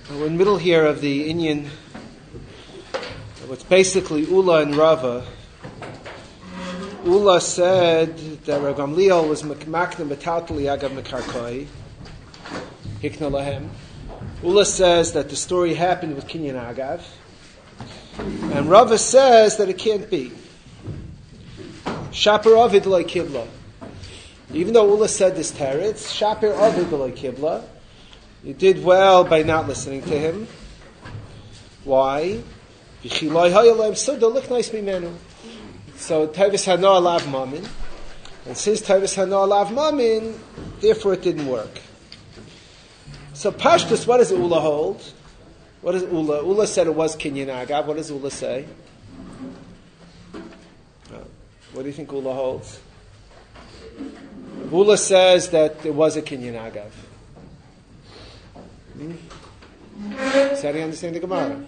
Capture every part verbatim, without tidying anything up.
We're in the middle here of the Inyan, what's basically Ula and Rava. Ula said that Rav Gamliel was makna metaltali agav mekarkoi, hikna lahem. Ula says that the story happened with Kinyan Agav, and Rava says that it can't be. Shaper Ovid loy kibla. Even though Ula said this teretz, Shaper Ovid loy kibla. You did well by not listening to him. Why? So Tavis Hana Alav Mamin. And since Tavis Hana Alav Mamin, therefore it didn't work. So Pashtus, what does Ula hold? What does Ula? Ula said it was Kinyan Agav. What does Ula say? What do you think Ula holds? Ula says that it was a Kinyan Agav. Hmm? So how do you understand the Gemara?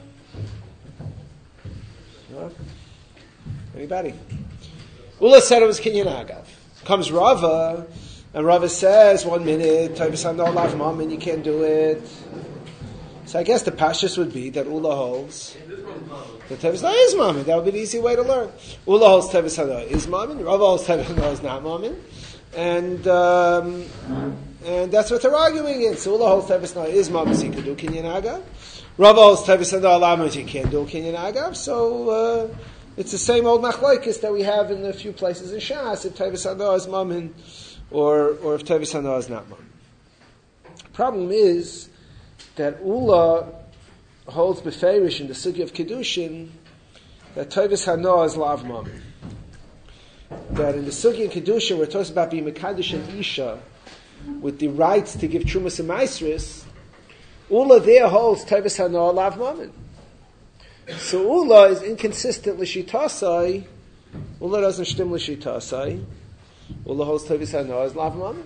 No? Anybody? Ula said it was Kinyan Agav. Comes Rava, and Rava says, one minute, Tavis Hana Alav Mamin, you can't do it. So I guess the pashtus would be that Ula holds that Tavis Hana is Mamin. That would be the easy way to learn. Ula holds Tavis Hana is Mamin. Rava holds Tavis Hana is not Mamin. And um, and that's what they're arguing in. So Ula holds Tavis Hana is Mamin, so you can do Kinyan Agav. Rava holds Tavis Hana Alav Mamin, you can't do Kinyan Agav. So uh, it's the same old machlokes that we have in a few places in Shas, if Tavis Hana is Mamin or or if Tavis Hana is not Mamin. Problem is that Ula holds beferish in the sugya of Kedushin that Tavis Hana is Lav Mamin. That in the sugya of Kedushin where it talks about being Mekadosh and Isha with the rights to give Trumas and Maasros, Ula there holds Tavis Hana Lav Mamin. So Ula is inconsistent l'shitasai. Ula doesn't shtim l'shitasai. Ula holds Tavis Hana as Lav Mamin.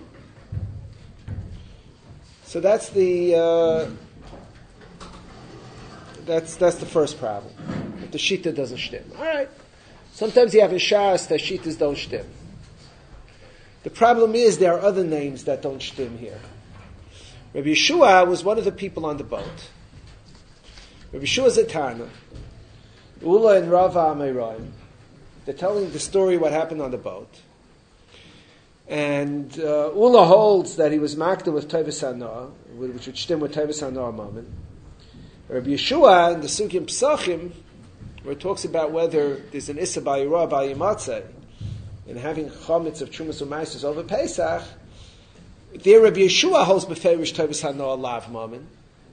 So that's the uh, that's that's the first problem. That the shita doesn't shtim. All right. Sometimes you have in Shas that shitas don't shtim. The problem is there are other names that don't shtim here. Rabbi Yeshua was one of the people on the boat. Rabbi Yeshua is a Tana. Ula and Rava Ameirayim. They're telling the story what happened on the boat. And uh, Ula holds that he was makda with Tavis Hana, which would shtim with Tavis Hana Mamin. Rabbi Yeshua in the Sugim Psachim, where it talks about whether there's an Issa Ba'ira Ba'imatzeh, and having chametz of Trumas U'Maasros over Pesach, there Rabbi Yeshua holds beferish Tavis Hana Lav Mamin.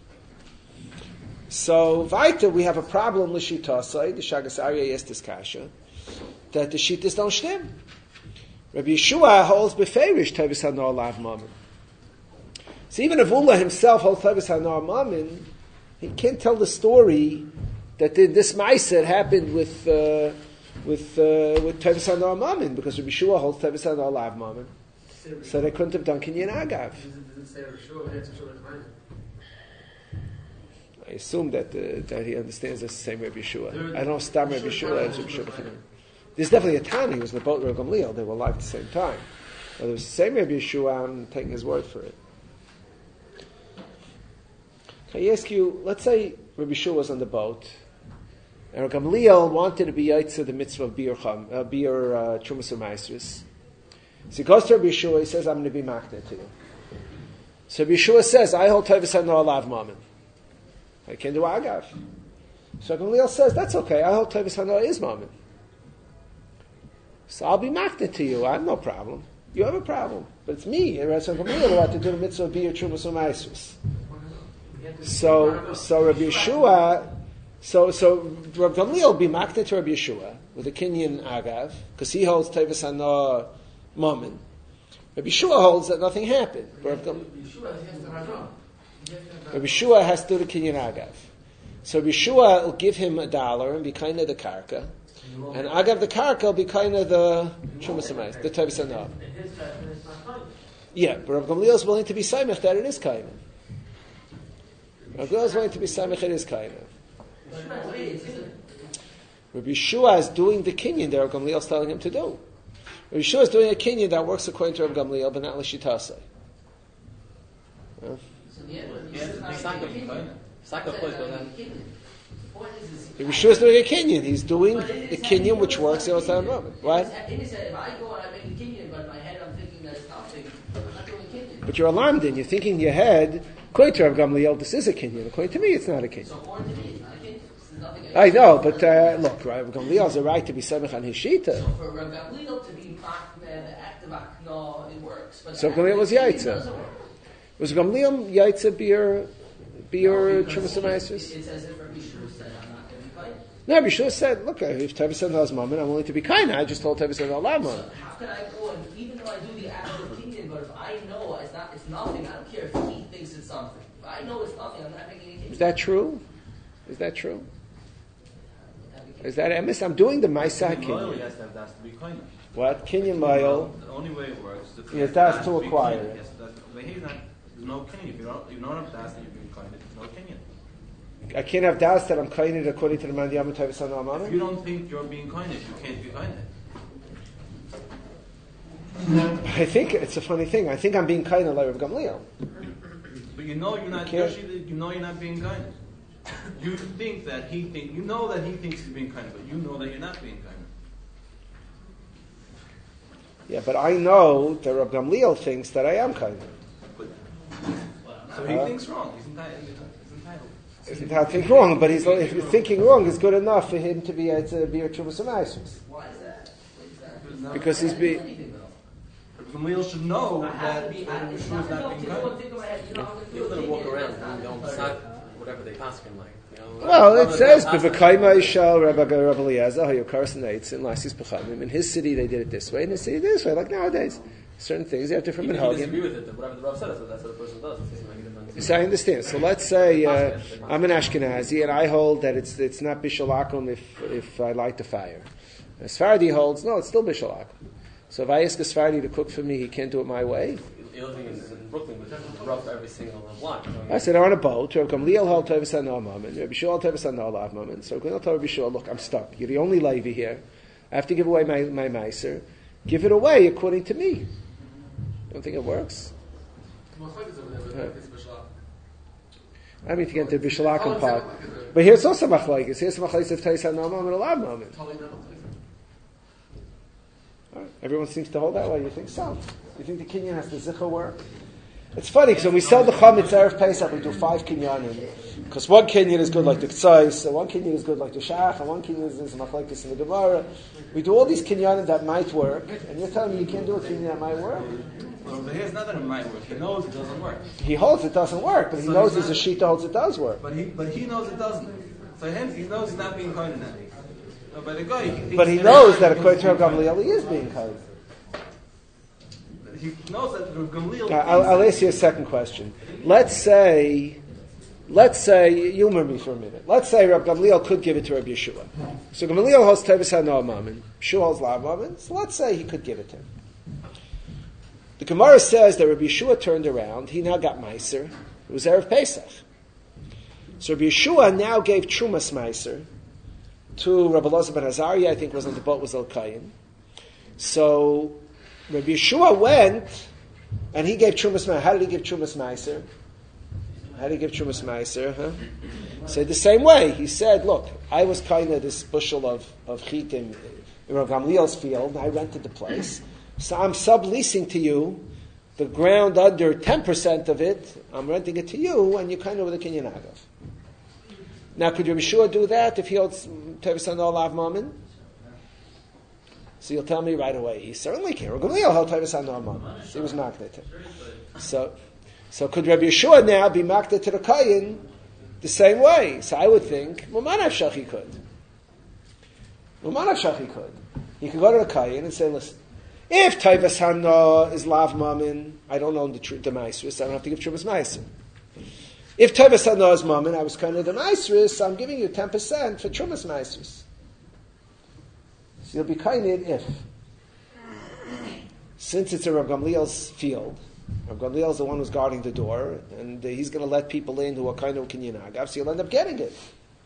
So, weiter, we have a problem with Shitasai, the Shagas Aryeh Estes Kasha, that the Shitas don't shtim. Rabbi Yeshua holds beferish Tavis Hana Lav Mamin. So even if Ula himself holds Tavis Hana Mamin, he can't tell the story that this Ma'aser happened with uh, with uh, with Tavis Hana Mamin, because Rabbi Yeshua holds Tavis Hana Lav Mamin. So they couldn't have done Kinyan Agav. I assume that uh, that he understands that's the same Rabbi Yeshua. I don't know Stam Rabbi Yeshua as Rabbi Yeshua. There's definitely a Tana. He was in the boat with Rav Gamliel. They were alive at the same time. But it was the same Rabbi Yeshua. I'm taking his word for it. Can I ask you? Let's say Rabbi Yeshua was on the boat, and Rav Gamliel wanted to be yaitzer the mitzvah of bir cham, uh, bir uh, Trumas U'Maasros. So he goes to Rabbi Yeshua. He says, "I'm going to be makna to you." So Rabbi Yeshua says, "I hold Tavis Hana Alav Mamin. I can do Agav." So Gamliel says, "That's okay. I hold Tavis Hana is Mamin. So I'll be makna to you. I have no problem. You have a problem, but it's me." And Rav Gamliel allowed to do the mitzvah of bir Trumas U'Maasros. So, so Rabbi Yeshua, so so Rav Gamliel will be makna to Rabbi Yeshua with a Kinyan Agav because he holds Tavis Hana Mamin. Rabbi Yeshua holds that nothing happened. Rabbi Yeshua has to do the Kinyan Agav. So Rabbi Yeshua will give him a dollar and be kind of the karka, and Agav the karka will be kind of the Trumas U'Maasros, the Tavis Hana. Yeah, but Rav Gamliel is willing to be saimach that it is kind. Rav Gamliel is willing to be saimach it is kind. Rabbi Yeshua is doing the Kinyan that Rav Gamliel is telling him to do. Rabbi Yeshua is doing a Kinyan that works according to Rav Gamliel, but not l'shitasei. Yeah. So yeah, it's not going to be Rabbi Yeshua is doing a kinyan. He's doing the kinyan which works in the moment. What? But you're alarmed in. You're thinking in your head, according to Rav Gamliel, this is a kinyan. According to me, it's not a kinyan. So according to me, it's not a kinyan. I know, but uh, look, Rav Gamliel has a right to be samech on his shita. So for Rav Gamliel to be back there, the active act, no, it works. But so Gamliel was yaitza. Was Gamliel yaitza beer, beer trumas amaisers? It's as if Rabbi Yeshua said, "I'm not going to be kind." No, Rabbi Yeshua said, "Look, if Tevah said last moment, I'm willing to be kind." I just told Tevah said last moment. So how can I go and even though I do the active opinion, but if I know it's not, it's nothing. I don't care if he thinks it's something. If I know it's nothing, I'm not making any. Is that true? Is that true? Is that emes? I'm doing the Maisa Kinyan. Yes, that has to be kind. What? Kinyan Moil. The only way it works is Yes, that's to acquire it. Yes, that's, but he's not, there's no Kinyan. If you don't, you don't have das, then you've been kind. There's no Kinyan. I can't have das that I'm kind according to the man Yom Tov San If you don't think you're being kind, you can't be kind. I think it's a funny thing. I think I'm being kind like Rav Gamliel. But you know you're not. You know you're not being kind. You think that he think you know that he thinks he's being kind, but you know that you're not being kind. Yeah, but I know that Rav Gamliel thinks that I am kind. But, so he uh, thinks wrong. He's entitled. He's entitled. He's entitled to think wrong, but he's if you're thinking wrong is good enough for him to be a to be a trumas amaisers. Why is that? Is that? Because he's being. Gamliel should know that Rabbi Yeshua is not being kind. People that walk around and don't decide whatever they pass him like. You know, well, it says B'v'kaima Yishal Rabbi Rabbi Eliezer Hayu Karsonates in Lasis Pechamim. In his city, they did it this way. In his city, this way. Like nowadays, certain things they have different minhagim. Even if you minhagim. disagree with it, whatever the Rav said, that's what, that's what the person does. So I understand. So let's say uh, I'm an Ashkenazi and I hold that it's it's not Bishul Akum if if I light the fire. And Sfaradi holds no, it's still Bishul Akum. So if I ask a Sfaradi to cook for me, he can't do it my way. You're living in, in Brooklyn, but that's rough every single block. I said, I'm on a boat. Rav Gamliel held Tevis no moment. Rabbi Shua held Tevis no lav moment. So Gamliel told Rabbi Shua, look, I'm stuck. You're the only Levi here. I have to give away my my meiser. Give it away according to me. Don't think it works. Right. I mean to get into the Bishalakim part. But here's also machlokes. Here's machlokes of Tevis no moment, a lav moment. Right. Everyone seems to hold that way. You think so? You think the kinyan has the zicha work? It's funny because when we sell the chametz erev Pesach, we do five kinyanim. Because one kinyan is good like the k'tzais, and one kinyan is good like the shach, and one kinyan is machlokes in the Gemara. We do all these kinyanim that might work, and you're telling me you can't do a kinyan that might work? Well, but here's not that it might work. He knows it doesn't work. He holds it doesn't work, but he so knows there's a sheet that holds it does work. But he, but he knows it doesn't. So him, he knows he's not being kind enough. So by the guy, he but he knows that according to Rav Gamliel, he is being kind. He knows that Rav Gamliel. Uh, I'll, I'll ask you a second question. Let's say, let's say, you remember me for a minute. Let's say Rav Gamliel could give it to Rabbi Yeshua. So Gamliel holds Tevis HaNoah Mammon, Yeshua holds Lav Mammon. So let's say he could give it to him. The Gemara says that Rabbi Yeshua turned around. He now got Meiser. It was Erev Pesach. So Rabbi Yeshua now gave Trumas Meiser to Rabbi Elazar ben Azariah, I think was on the boat, was El-Kayin. So Rabbi Yeshua went, and he gave Trumas Meiser. How did he give Trumas Meiser? How did he give Trumas Meiser? Huh? So the same way, he said, look, I was kind of this bushel of, of chitim in Rav Gamliel's field, and I rented the place. So I'm subleasing to you the ground under ten percent of it, I'm renting it to you, and you're kind of with a kinyan agav. Now, could Rabbi Yeshua do that if he holds Tevis HaNoah Lav Mammon? So you'll tell me right away. He certainly can. Rabbi Gamliel held Tevis HaNoah Mammon. He was maknet. So, so could Rabbi Yeshua now be maknet to the Kayin the same way? So I would think, Mumanav Shachi could. Mumanav Shachi could. He could go to the Kayin and say, listen, if Tevis HaNoah is Lav Mammon, I don't own the, tr- the Maisris, I don't have to give Trumas Meiser. If Tevis HaNoah is Mammon, I was kind of the Maisris, I'm giving you ten percent for Trumas Maisris. So you'll be kind of if. Since it's a Rav Gamliel's field, Rav Gamliel's the one who's guarding the door, and he's going to let people in who are kind of kinyan agav, so you'll end up getting it.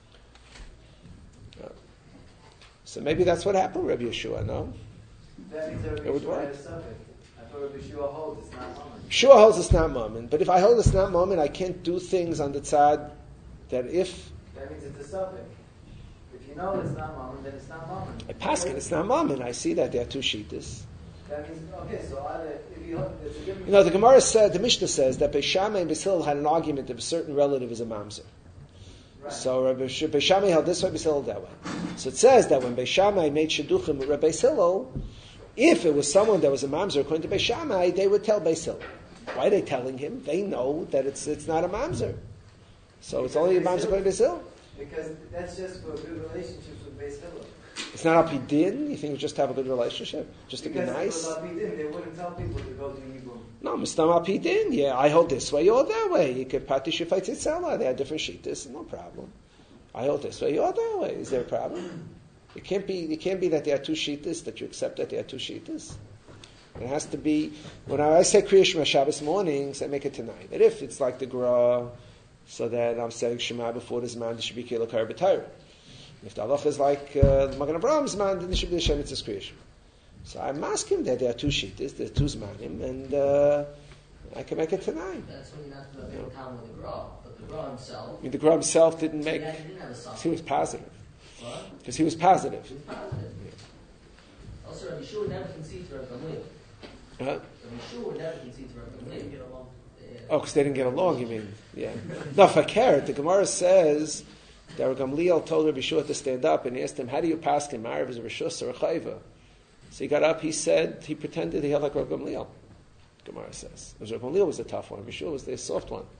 So maybe that's what happened, Rabbi Yeshua, no? That means that it would work. I thought Rabbi Yeshua holds it's not Mammon. Yeshua holds it's not Mammon, but if I hold it's not Mammon, I can't do things on the tzad that if That means it's a suffix. If you know it's not mammon, then it's not mammon. I paskin, it's not mammon. I see that there are two shittas. That means, okay, so either, if you, it's a given. You know, the Gemara said, the Mishnah says that Beis Shammai and Beis Hillel had an argument if a certain relative is a mamzer. Right. So Rabbi Beis Shammai held this way, Beis Hillel that way. So it says that when Beis Shammai made shidduchim with Rabbi Beis Hillel, if it was someone that was a mamzer according to Beis Shammai, they would tell Beis Hillel. Why are they telling him? They know that it's it's not a mamzer. So it's only a mamzer according to Beis Hillel. Because that's just for good relationships with Beis Hillel. It's not al pi din. You think you just have a good relationship, just to Because be nice. if it was al pi din, they wouldn't tell people to go to Yibum. No, mistam al pi din. Yeah, I hold this way, you hold that way. You could pati shifai tzitzala. They have different shittas, no problem. I hold this way, you hold that way. Is there a problem? It can't be. It can't be that there are two shittas that you accept that there are two shittas. It has to be. When I say Kriya Shema Shabbos mornings, I make it tonight. But if it's like the Gra, so that I'm saying Shema before this man, there should be Kila Kar B'Torah. If the halacha is like uh, the Magen Abraham's man, then there should be the Shem Mitzvah's Kriya Shema. So I'm asking that there are two shittas, there are two zmanim, and uh, I can make it tonight. That's when you're not going to make a comment with the Gra. But the Gra himself, I mean, the Gra himself didn't make. yeah, he didn't have a song. He was positive. What? Because he was positive. He was positive. Also, Rabbi Shua never conceded to Rabbi Gamliel. Huh? Rabbi Shua never conceded to Rabbi Gamliel. Get along. Oh, because they didn't get along, you mean? Yeah. No, if I care, the Gemara says that Rabbi Gamliel told Rabbi Shua to stand up and he asked him, how do you pass him? Ma'ariv is a Rishus or a Chayva? So he got up, he said, he pretended he held like Rabbi Gamliel. Gemara says. Because Rabbi Gamliel was the tough one, Rabbi Shua was the soft one.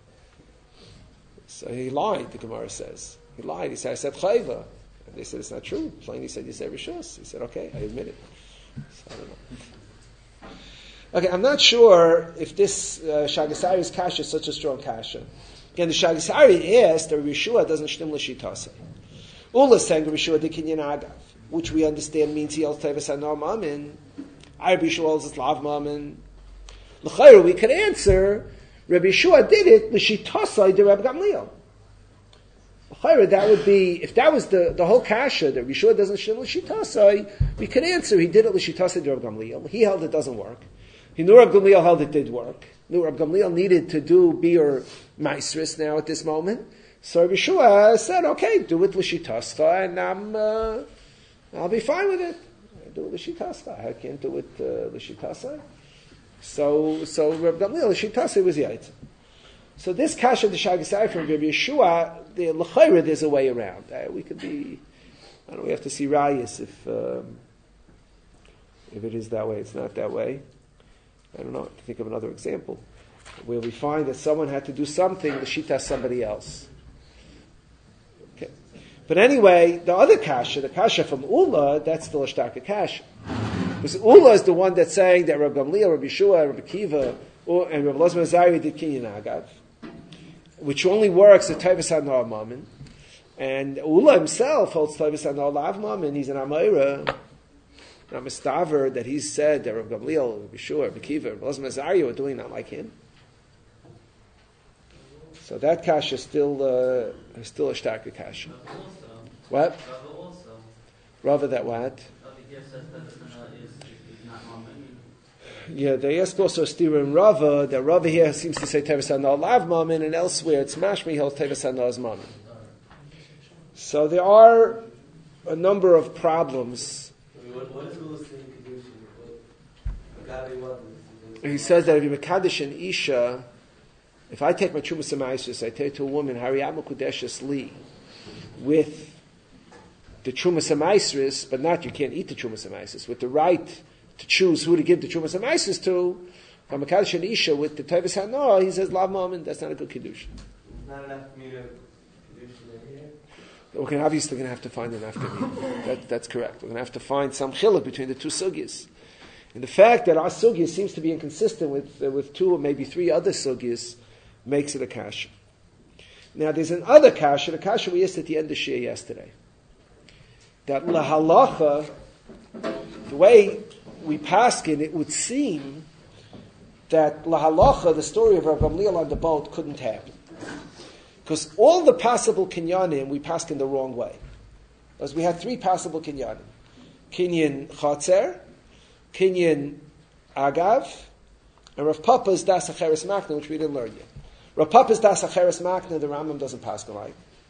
So he lied, the Gemara says. He lied, he said, I said Chayva. And they said, it's not true. Plainly he said, you said Rishus. He said, okay, I admit it. So I don't know. Okay, I'm not sure if this uh, Shagasari's kasha is such a strong kasha. Again, the Shagasari asked that Rishua doesn't shtim l'shitase. Ula sang Rishua de kinyan agav, which we understand means he holds tevis anor mamin. I Rishua holds his lav mamin. L'chayru, we could answer, Rabbi Yeshua did it l'shitase de Rabbi Gamliel. L'chayru, that would be, if that was the, the whole kasha, that Rishua doesn't shtim l'shitase, we could answer he did it l'shitase de Rabbi Gamliel. He held it doesn't work. He knew Rab Gamliel held it did work. Knew Rab Gamliel needed to do Biur Maisris now at this moment. So Rabbi Shua said, okay, do it l'shitascha, and I'm, uh, I'll be fine with it. I do it l'shitascha. I can't do it uh, l'shitascha. So, so Rab Gamliel l'shitascha was yait. So this kasha the Shagasai from Rabbi Yeshua, the l'chayra, there's a way around. Uh, we could be, I don't know, we have to see rayas if um, if it is that way. It's not that way. I don't know, to think of another example, where we find that someone had to do something to shita somebody else. Okay. But anyway, the other kasha, the kasha from Ula, that's still a starka kasha. Because Ula is the one that's saying that Rabbi Gamliel, Rabbi Shua, Rabbi Kiva, and Rabbi Elazar Azari did kinyan agav, which only works at Taivas HaNor Mammon. And Ula himself holds Taivas HaNor Lav Mammon, he's an Amayra. Now, Mistaver, that he said that Rabbi Gamliel, Rabbi Shua, Rabbi Kiva, Rabbi Elazar Azari were doing not like him. So that kasha is still, uh, is still a starka kasha. What? Rava that what? Yeah, they ask also Stira and Rava, that Rava here seems to say Tevis HaNor Lav Mammon, and elsewhere it's Mashmi holds Tevis HaNor's Mammon. So there are a number of problems. What is Ula saying Kedushin? He says that if you Mekadesh an Isha, if I take my Trumas Amaisus, I take to a woman, Hariyam Kudeshes Li, with the Trumas Amaisus, but not, you can't eat the Trumas Amaisus, with the right to choose who to give the Trumas Amaisus to, if I'm Mekadesh an Isha with the Tevis HaNor, he says, Lav Mammon, that's not a good Kedushin. Not enough for me to Kedushin here. We're going to obviously going to have to find an after me. That, that's correct. We're going to have to find some chiluk between the two sugyas. And the fact that our sugya seems to be inconsistent with uh, with two or maybe three other sugyas makes it a kasha. Now there's another kasha, the kasha we asked at the end of Shia yesterday. That lahalacha, the way we paskin, it would seem that lahalacha, the story of Rav Gamliel on the boat, couldn't happen. Because all the possible kinyanim, we passed in the wrong way. Because we had three possible kinyanim. Kinyan Chatzer, Kinyan Agav, and Rav Papa's Das Acheres Makna, which we didn't learn yet. Rav Papa's Das Acheres Makna, the Rambam doesn't pass like.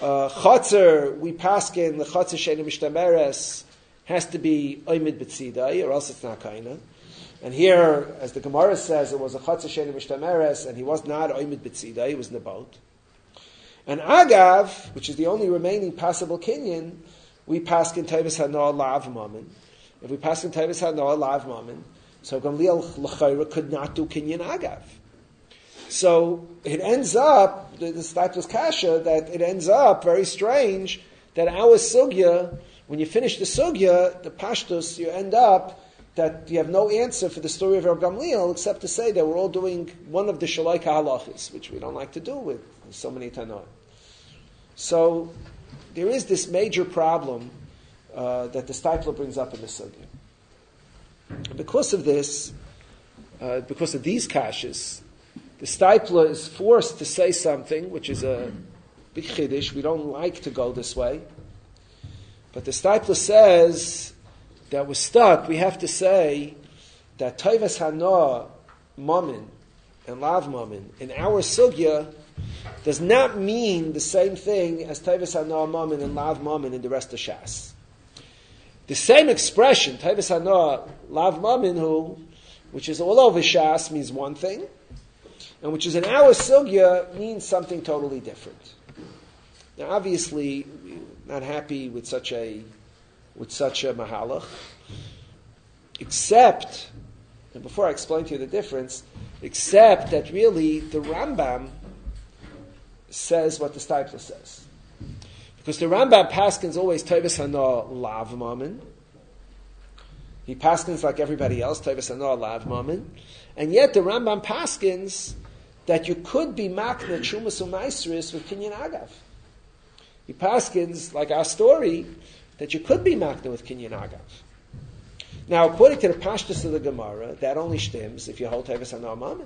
Uh, Chotzer, we paskin the Chotzer Sheina Mishtameres has to be Oimid B'tzidai, or else it's not Kaina. And here, as the Gemara says, it was a Chotzer Sheina Mishtameres, and he was not Oimid B'tzidai, he was in the boat. And Agav, which is the only remaining possible Kinyan, we paskin Tevis Hanoah Lav Mammon. If we paskin Tevis Hanoah Lav Mammon, so Gamliel L'chayra could not do Kinyan Agav. So it ends up, this that was kasha, that it ends up very strange that our sugya, when you finish the sugya, the pashtus, you end up that you have no answer for the story of Rav Gamliel except to say that we're all doing one of the shalai halachis, which we don't like to do with so many tanoim. So there is this major problem uh, that the Steipler brings up in the sugya. Because of this, uh, because of these kashas, the Steipler is forced to say something, which is a big chiddush. We don't like to go this way. But the Steipler says that we're stuck. We have to say that Toivas Hanoah Mammon and Lav Mammon in our sugya does not mean the same thing as Toivas Hanoah Mammon and Lav Mammon in the rest of Shas. The same expression, Toivas Hanoah Lav Mammon, who, which is all over Shas, means one thing, and which is in our sugya means something totally different. Now, obviously, we're not happy with such a with such a mahalach, except, and before I explain to you the difference, except that really the Rambam says what the Steipler says, because the Rambam paskins always Toivas Hanoah Lav Mammon. He paskins like everybody else, Toivas Hanoah Lav Mammon, and yet the Rambam paskins that you could be makna Trumas U'Maisris with Kinyan Agav. He paskins, like our story, that you could be makna with Kinyan Agav. Now, according to the Pashtus of the Gemara, that only stems if you hold Toivas Hanoah Mammon.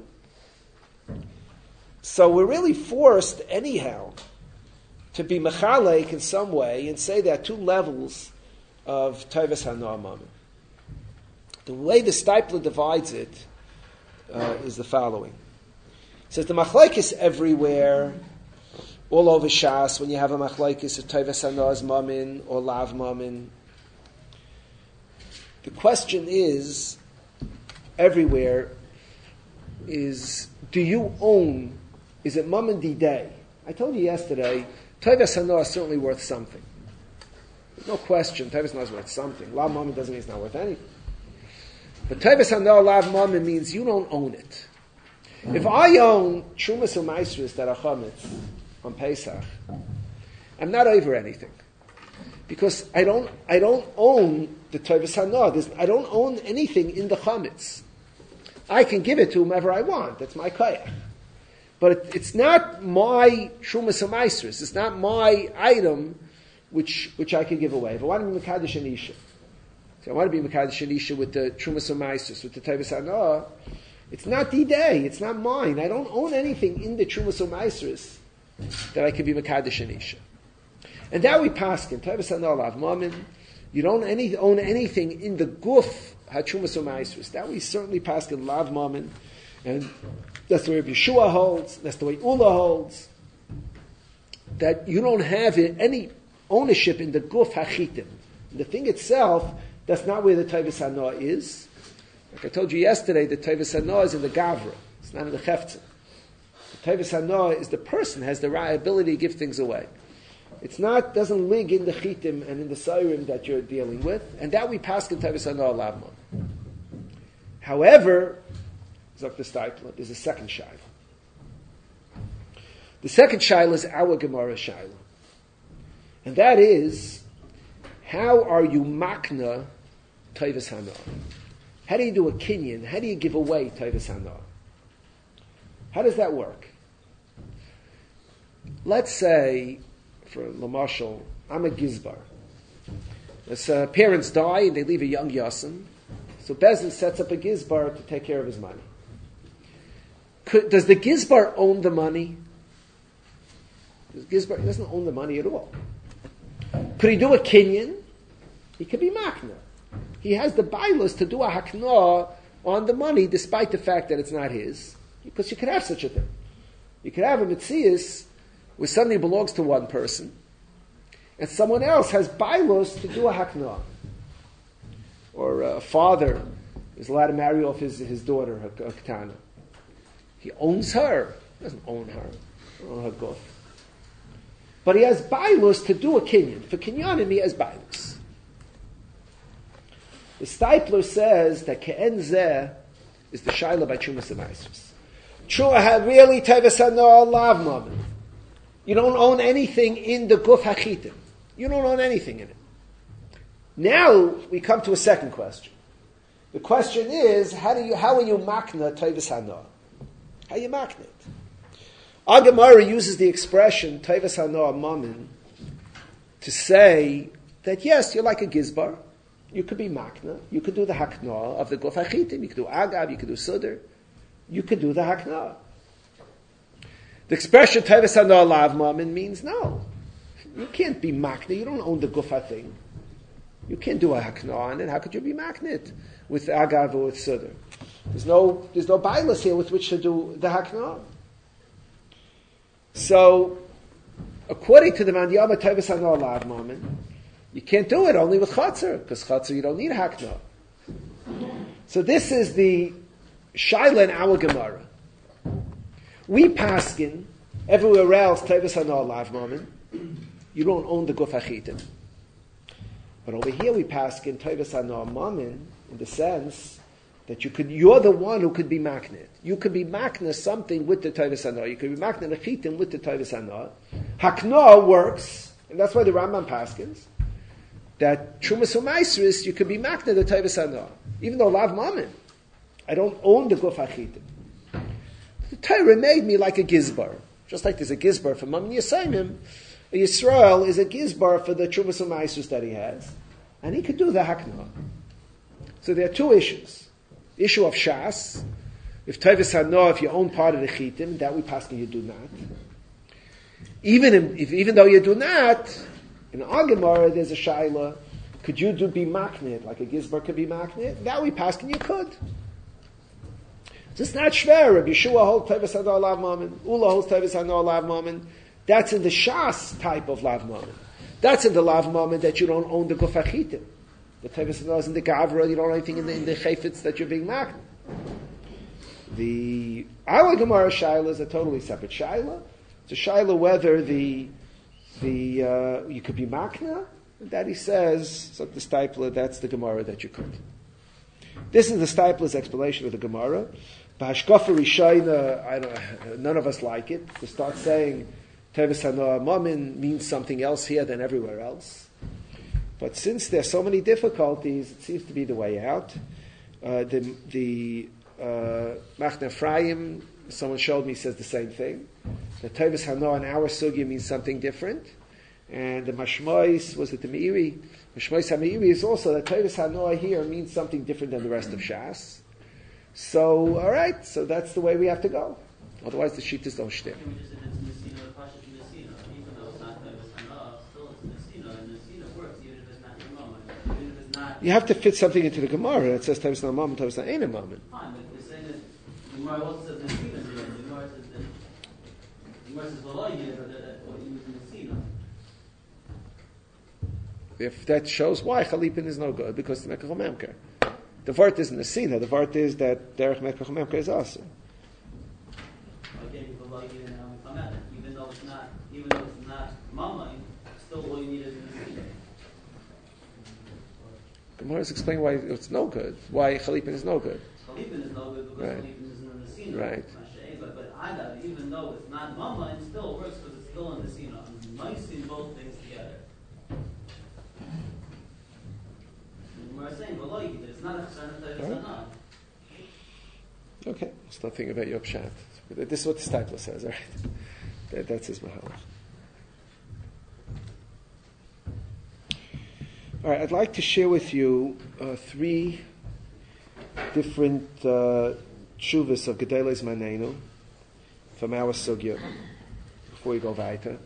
So we're really forced, anyhow, to be mechalek in some way and say there are two levels of Toivas Hanoah Mammon. The way the Steipler divides it uh, is the following. It says the machlekes everywhere, all over Shas, when you have a machlekes of Toivas Hanoah's Mammon or Lav Mammon. The question is, everywhere, is do you own, is it Mammon Didei? I told you yesterday, Toivas Hanoah is certainly worth something. There's no question, Toivas Hanoah is worth something. Lav Mammon doesn't mean it's not worth anything. But Toivas Hanoah Lav Mammon means you don't own it. If I own Trumas U'Maisris that are chametz on Pesach, I'm not over anything, because I don't I don't own the Toivas Hanoah. I don't own anything in the chametz. I can give it to whomever I want. That's my koyach. But it, it's not my Trumas U'Maisris. It's not my item which which I can give away. If I want to be Mekadosh and Isha, so I want to be Mekadosh and Isha with the Trumas U'Maisris, with the Toivas Hanoah. It's not D-Day. It's not mine. I don't own anything in the Trumas U'Maisris that I can be Mekadosh and Isha. And that we paskin. Toivas Hanoah Lav Mammon. You don't any, own anything in the Guf HaTrumas U'Maisris. That we certainly paskin Lav Mammon. And that's the way Yeshua holds. That's the way Ula holds. That you don't have any ownership in the Guf HaChitim. The thing itself, that's not where the Toivas Hanoah is. Like I told you yesterday, the Toivas Hanoah is in the Gavra. It's not in the Cheftzah. The Toivas Hanoah is the person has the right ability to give things away. It's not, doesn't lig in the Chitim and in the Sairim that you're dealing with, and that we pass in Toivas Hanoah Lavman. However, Doctor Steipler, there's a second shaila. The second shaila is our Gemara shaila. And that is, how are you makna Toivas Hanoah? How do you do a kinyan? How do you give away Toivas Hanoah? How does that work? Let's say, for Lamashal, I'm a gizbar. As uh, parents die and they leave a young yasin, so Bezin sets up a gizbar to take care of his money. Could, does the gizbar own the money? Does gizbar, he doesn't own the money at all. Could he do a kinyan? He could be makna. He has the bailas to do a hakna on the money, despite the fact that it's not his. Because you could have such a thing. You could have a mitzias where suddenly belongs to one person, and someone else has bylaws to do a hakna. Or a father is allowed to marry off his, his daughter, a, a ketana. He owns her. He doesn't own her. Own her guf. But he has bylaws to do a kinyan. For kinyanim, he has bylaws. The Stipler says that ke'en zeh is the shaila by Trumas and Maasros. Trua really tevesano lav moment. You don't own anything in the guf hachitim. You don't own anything in it. Now we come to a second question. The question is, how do you how are you makna tevesano? How are you makna it? Our Gemara uses the expression tevesano mamin to say that yes, you're like a gizbar. You could be makna. You could do the hakna of the guf hachitim. You could do agav. You could do sudar. You could do the hakna. The expression tevesano lav mamin means no. You can't be makna. You don't own the guf thing. You can't do a hakna on it. How could you be maknit with agav or with sudar? There's no there's no bailas here with which to do the hakna. So, according to the Mandiyama tevesano lav mamin, you can't do it only with chatzar, because chatzar you don't need hakna. So this is the shaila in our Gemara. We paskin everywhere else tevesano lav mamin. You don't own the guf hachitim. But over here we paskin tevesano mamin in the sense that you could you're the one who could be maknit. You could be makna something with the tevesano. You could be makna hachitim with the tevesano. Hakna works, and that's why the Rambam paskins that Trumas u'Maasros you could be makna the tevesano, even though lav mamin. I don't own the guf hachitim. The Torah made me like a gizbar, just like there's a gizbar for mamin yisayimim. A Yisrael is a gizbar for the Trumas u'Maasros that he has, and he could do the hakna. So there are two issues: issue of shas, if tevesano, if you own part of the chitim, that we pass you do not. Even in, if even though you do not. In our Gemara, there's a shaila. Could you do be maknit like a gizbar could be maknit? That we pass, and you could. It's not shver. Rabbi Yeshua holds tevesano lav mamin. Ula holds tevesano lav mamin. That's in the shas type of lav mamin. That's in the lav mamin that you don't own the guf hachitim. The tevesano is in the gavra. You don't own anything in the in the chayfetz that you're being maknit. The our Gemara shaila is a totally separate shaila. It's a shaila whether the The uh, you could be makna, that he says, so the Stipler, that's the Gemara that you could. This is the Stipler's explanation of the Gemara. B'hashkafa Rishayna, I don't, none of us like it. To start saying tevesano mamin means something else here than everywhere else. But since there's so many difficulties, it seems to be the way out. Uh, the the uh, Machne Ephraim, someone showed me, says the same thing. The Tevis Hano in our sugya means something different. And the Mashmois, was it the Meiri? Mashmois HaMeiri is also, the Tevis Hano here means something different than the rest of Shas. So, alright, so that's the way we have to go. Otherwise the Shittas don't shtick. You have to fit something into the Gemara that says Tevis Hano Mammon, Tevis Hano Ein Mammon. Fine, but you're saying that the Gemara also says Nesina here, and the Gemara says that if that shows why Chalipin is no good, because the Mekach Memker. The Vart isn't a Sina, the Vart is that Derech Mekach Memker is awesome. Okay, even though it's not, even though it's not Mama, still all you need is Nesina. Gemara is explaining why it's no good, why Chalipin is no good. Chalipin is no good because right. Chalipin is in the Nesina. Right. But, but Agav, even though it's not Mama, it still works because it's still in the Nesina. Nice in both things together. We're saying below you that it's not a chesed that it's not. Okay, let's not think about your pshat. This is what the Stipler says, all right? That, that's his mahal. All right, I'd like to share with you uh, three different uh, tshuvas of Gedolos Manenu from our sugya before we go weiter.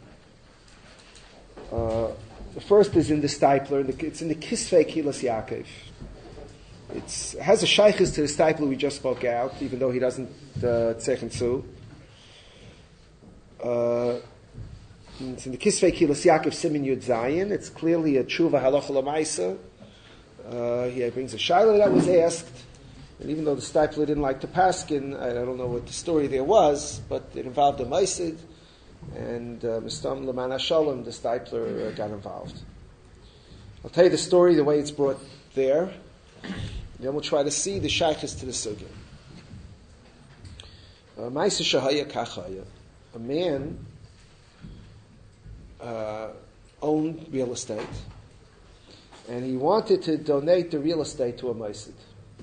Uh, the first is in the Stipler. It's in the Kisvei Kilas Yaakov. It's, it has a shaykhis to the Stipler we just spoke out, even though he doesn't uh, tzech and tzu. Uh, It's in the Kisvei Kilos Yaakov Simin Yud Zayin. It's clearly a tshuva halacha l'maisa. Uh, he brings a shaila that was asked, and even though the Stipler didn't like to paskin, I, I don't know what the story there was, but it involved a maisid, and Mistam Leman Hashalom, the Stipler uh, got involved. I'll tell you the story the way it's brought there. Then we'll try to see the shaykhs to the sugya. Ma'aseh shahaya kachaya. A man uh, owned real estate, and he wanted to donate the real estate to a maisid.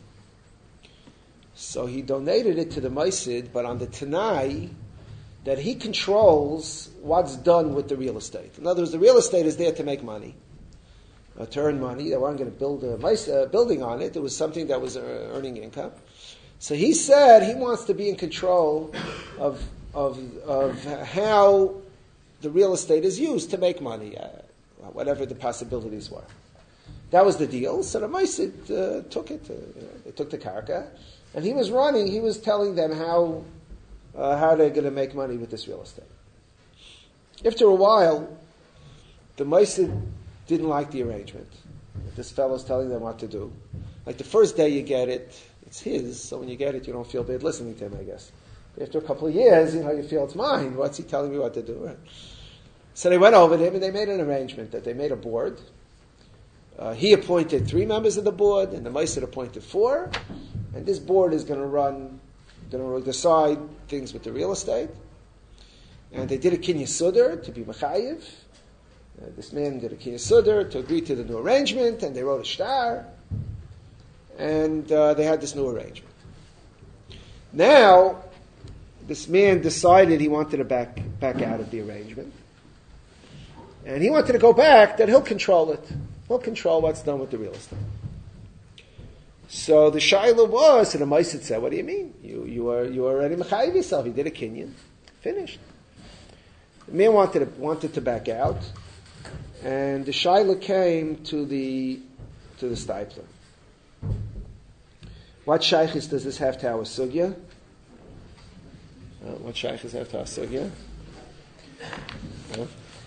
So he donated it to the maisid, but on the Tanai that he controls what's done with the real estate. In other words, the real estate is there to make money, uh, to earn money. They weren't going to build a mice, uh, building on it. It was something that was uh, earning income. So he said he wants to be in control of of of how the real estate is used to make money, uh, whatever the possibilities were. That was the deal. So the Maisid uh, took it. Uh, you know, they took the karka, and he was running. He was telling them how uh, how they're going to make money with this real estate. After a while, the Maisid didn't like the arrangement. This fellow's telling them what to do. Like the first day you get it, it's his. So when you get it, you don't feel bad listening to him, I guess. After a couple of years, you know, you feel it's mine. What's he telling me what to do? Right? So they went over to him and they made an arrangement that they made a board. Uh, he appointed three members of the board, and the Maisid appointed four. And this board is going to run, going to decide things with the real estate. And they did a kinyan sudar to be mechayiv. Uh, this man did a kinyan sudar to agree to the new arrangement, and they wrote a shtar. And uh, they had this new arrangement. Now, this man decided he wanted to back back out of the arrangement. And he wanted to go back, that he'll control it. He'll control what's done with the real estate. So the shaila was, and the Maisid said, what do you mean? You you are you are already mechayiv yourself. You did a kinyan. Finished. The man wanted to, wanted to back out. And the shaila came to the to the Stipler. What shaykhis does this have to our sugya? Uh, what shaykhis have to our sugya? Uh,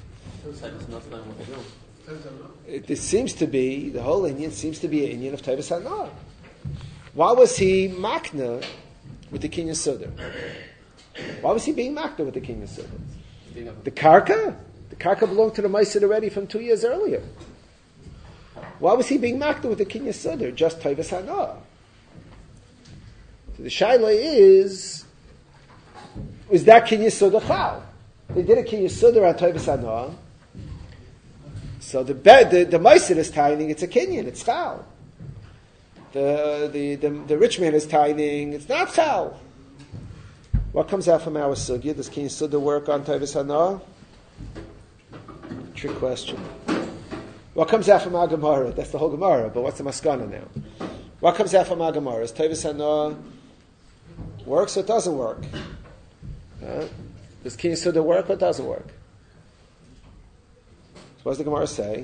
It, it seems to be, the whole Indian seems to be an Indian of Tevis Hanar. Why was he makna with the Kinyan Sudar? Why was he being makna with the Kinyan Sudar? The karka? The karka belonged to the Maisid already from two years earlier. Why was he being makna with the Kinyan Sudar? Just Tevis Hanar. So the shaila is, was that Kinyan Sudar chal? They did a Kinyan Sudar on Tevis Hanar. So the the the Maisid is tithing, it's a kinyan, it's chal. The, the the the rich man is tithing, it's not chal. What comes out from our sugya? Does kinyan sudar work on Tevis Hanar? Trick question. What comes out from our Gemara? That's the whole Gemara, but what's the maskana now? What comes out from our Gemara? Is Tevis Hanar works or doesn't work? Uh, does kinyan sudar work or doesn't work? What does the Gemara say?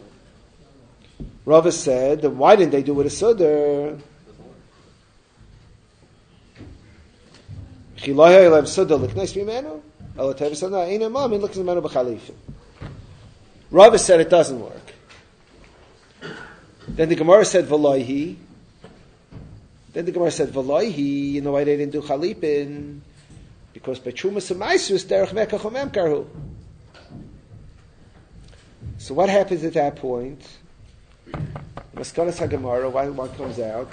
Rava said, then why didn't they do it with a sudar? Rava said it doesn't work. Then the Gemara said, V'loihi. Then the Gemara said, V'loihi, you know why they didn't do chalipin? Because by Trumas and Maisus, derech mekach umem karhu. So what happens at that point? Maskanas HaGemara, why what comes out?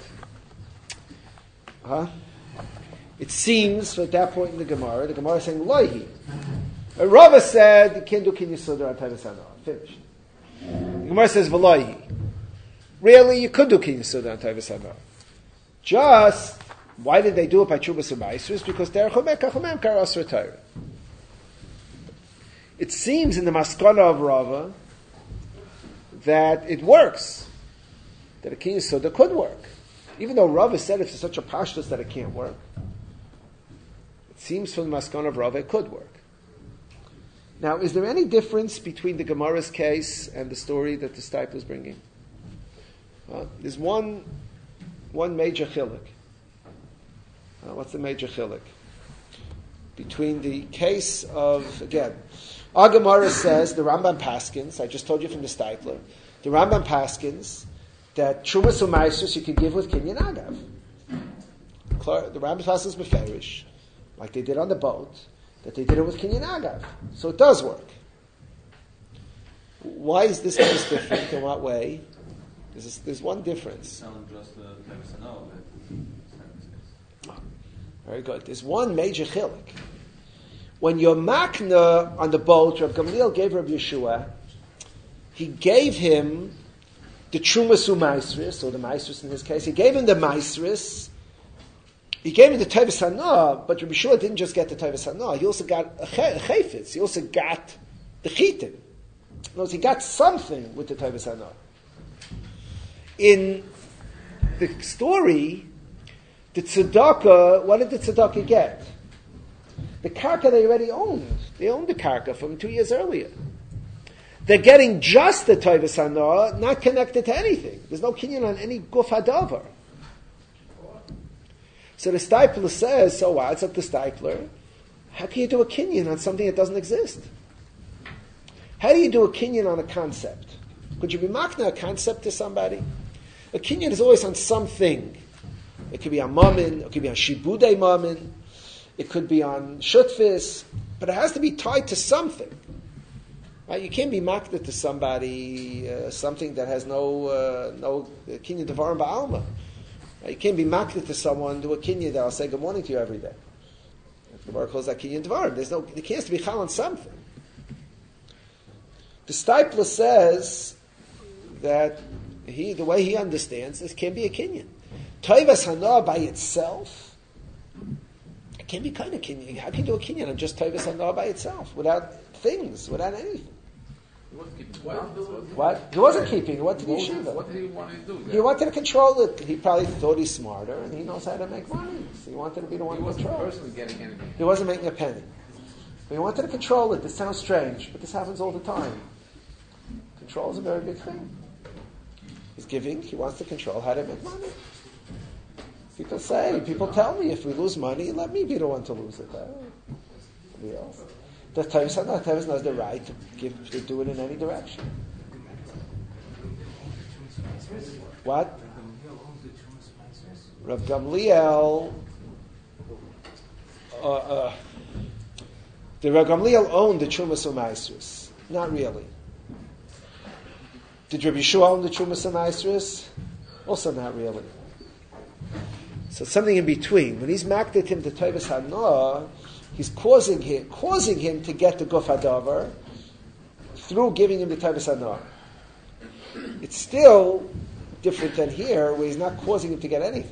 Huh? It seems at that point in the Gemara, the Gemara is saying loihi. Rava said you can't do kinyan sudar on Tevis Hanar. Finished. The Gemara says v'loihi. Really, you could do kinyan sudar on Tevis Hanar. Just why did they do it by Trumas and Ma'asros? Because derech umekach umem kar asr Torah. It seems in the Maskana of Rava that it works, that a kinyan sudar could work, even though Rava said it's such a pashtus that it can't work. It seems from the Maskana of Rava it could work. Now, is there any difference between the Gemara's case and the story that the Stipler is bringing? Uh, there's one one major chiluk. Uh, what's the major chiluk? Between the case of, again, Our Gemara says, the Rambam Paskins, I just told you from the Steipler, the Rambam Paskins, that Trumas U'Maisus you can give with Kinyan Agav. The Rambam Paskins Beferish, like they did on the boat, that they did it with Kinyan Agav. So it does work. Why is this case different? In what way? There's, there's one difference. Very good. There's one major chilek. When you're makna on the boat, Rav Gamliel gave Rav Yeshua, he gave him the Trumas U'Maisris, or the Maisris in this case. He gave him the Maisris. He gave him the Tevis Hana, but Rav Yeshua didn't just get the Tevis Hana. He also got a Chayfetz. He also got the Chitin. In other words, he got something with the Tevis Hana. In the story, the tzedakah, what did the tzedakah get? The karka they already owned. They owned the karka from two years earlier. They're getting just the Tevis Hana, not connected to anything. There's no kinyan on any guf hadavar. So the Steipler says, so what? It's up to Steipler. How can you do a kinyan on something that doesn't exist? How do you do a kinyan on a concept? Could you be makna a concept to somebody? A kinyan is always on something. It could be on mammon, it could be on shibudei mammon, it could be on shutfis, but it has to be tied to something. Right? You can't be makna to somebody uh, something that has no uh, no kinyan devarim ba'alma. Right? You can't be makna to someone to a kinyan that I'll say good morning to you every day. If the Gemara calls that kinyan devarim, there's no. It has to be chal on something. The Steipler says that he, the way he understands this, can be a kinyan. Tevis Hana by itself, it can be kind of kinyan. How can you do a kinyan on just Tevis Hana by itself, without things, without anything? He wasn't keeping what? What? He wasn't keeping. What did he do? What did he want to do? He wanted to control it. He probably thought he's smarter, and he knows how to make money. So he wanted to be the one He to wasn't control it. personally getting anything. He wasn't making a penny. But he wanted to control it. This sounds strange, but this happens all the time. Control is a very big thing. He's giving, he wants to control how to make money. People say, people tell me, if we lose money, let me be the one to lose it. Somebody else. The Tevis Hana, Tevis has the right to give, to do it in any direction. What? Rav Gamliel, uh, uh, the Rav Gamliel owned the Trumas U'Maisris. Not really. Did Rabbi Yeshua own the Trumas U'Maisris? Also not really. So something in between. When he's makded him to Tevis Hana, he's causing him, causing him to get the Guf Hadavar through giving him the Tevis Hana. It's still different than here, where he's not causing him to get anything.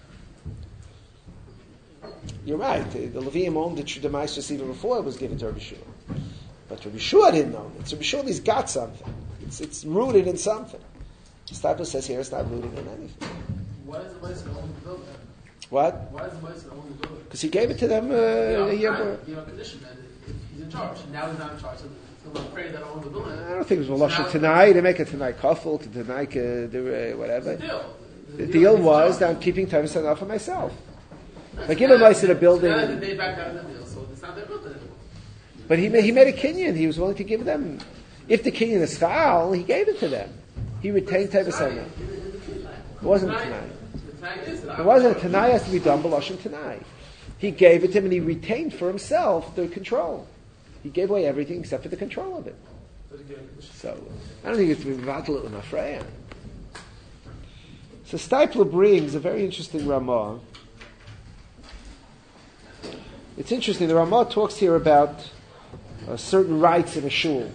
You're right. The, the Levium owned the, the Maisris even before it was given to Rabbi Yeshua. But Rabbi Yeshua didn't own it. So Rabbi Yeshua at least got something. It's, it's rooted in something. Steipler says here it's not rooted in anything. Why is the Meister own the building? What? Why is the Meister own the building? Because he gave it to them uh, Yeah, a year right. before. You know, condition that he's in charge. Now he's not in charge. So I'm afraid that I own the building. I don't think it was So Malachim now- tonight. They make it tonight Kafel, to tonight uh, the, uh, whatever. Still, The deal was that I'm keeping Tevis Hana for myself. If I give him Meister the building, Now they backed out of the deal, so it's not their building anymore. but he made, he made a kinyan. He was willing to give them. If the kinyan is foul, he gave it to them. He retained Tevis Hana. It wasn't a Tanai. The tonight is that It wasn't a Tanai. Has to be done b'lashon Tanai. He gave it to him, and he retained for himself the control. He gave away everything except for the control of it. So I don't think it's mevatel with Afreya. So Steipler brings a very interesting Ramah. It's interesting. The Ramah talks here about uh, certain rights in a shul.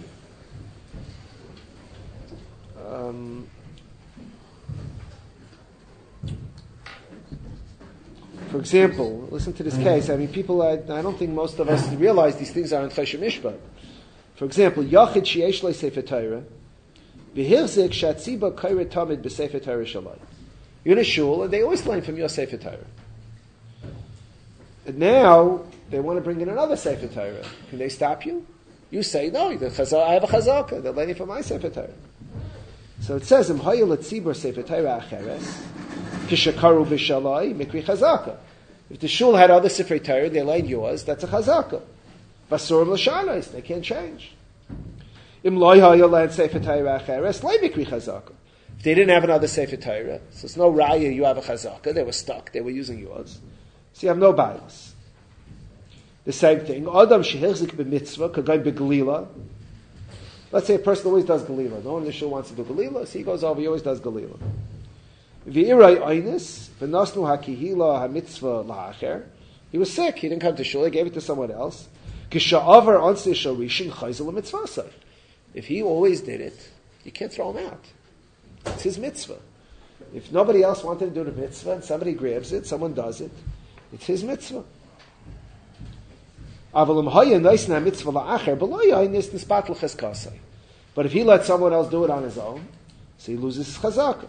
Um, for example, listen to this case. I mean, people, I, I don't think most of us realize these things are in Choshen Mishpat. For example, Yachid sheyesh lo Sefer Torah, v'hirzik shatziba koyre tamid b'Sefer Torah shalai. You're in a shul, and they always learn from your Sefer Torah. And now, they want to bring in another Sefer Torah. Can they stop you? You say, no, I have a chazaka. They're learning from my Sefer Torah. So it says, Im hayu letzibur Sefer Torah acheres, kishakaru b'shalai, mikri chazaka. If the shul had other Sefer Torah, they learned yours, that's a chazaka. Basurim l'shalos, they can't change. Im loy ha'yolan sefer Torah acheres, loy mikri chazaka. If they didn't have another sefer Torah, so it's no raya, you have a chazaka, they were stuck, they were using yours. So you have no bias. The same thing, Adam shehirzik b'mitzvah, kagay b'galila. Let's say a person always does galila. No one in the shul wants to do galila, so he goes over, he always does galila. V'iray oynis, v'nosnu ha'kihila ha'mitzvah la'acher. He was sick, he didn't come to shul, he gave it to someone else. Kisha'avar onse sharishin chayzel mitzvah. If he always did it, you can't throw him out. It's his mitzvah. If nobody else wanted to do the mitzvah and somebody grabs it, someone does it, it's his mitzvah. But if he lets someone else do it on his own, so he loses his chazakah.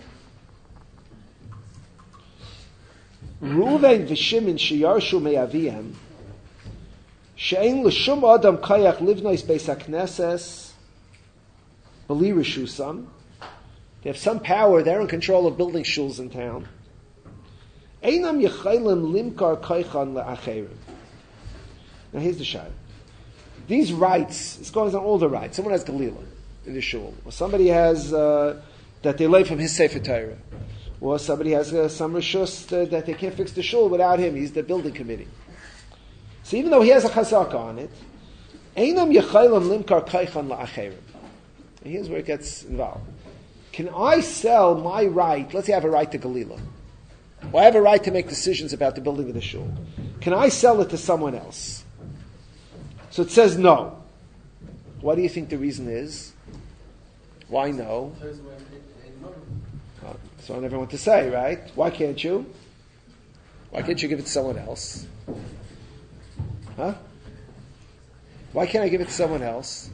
Ruven v'Shimon sheyarshu me'avihem she'ein l'shum adam kayach livnois beis hakneses b'li reshusam. They have some power, they're in control of building shuls in town. Einam yechaylim limkar kaychan le'acherim. Now here's the shayla. These rights, this goes on all the rights. Someone has galila in the shul, or somebody has uh, that they lay from his sefer Torah, or somebody has uh, some rishus uh, that they can't fix the shul without him. He's the building committee. So even though he has a chazaka on it, einam yechaylim limkar kaychan la'acherim. And here's where it gets involved. Can I sell my right? Let's say I have a right to galila, or I have a right to make decisions about the building of the shul. Can I sell it to someone else? So it says no. What do you think the reason is? Why no? Uh, so I never want to say, right? Why can't you? Why can't you give it to someone else? Huh? Why can't I give it to someone else?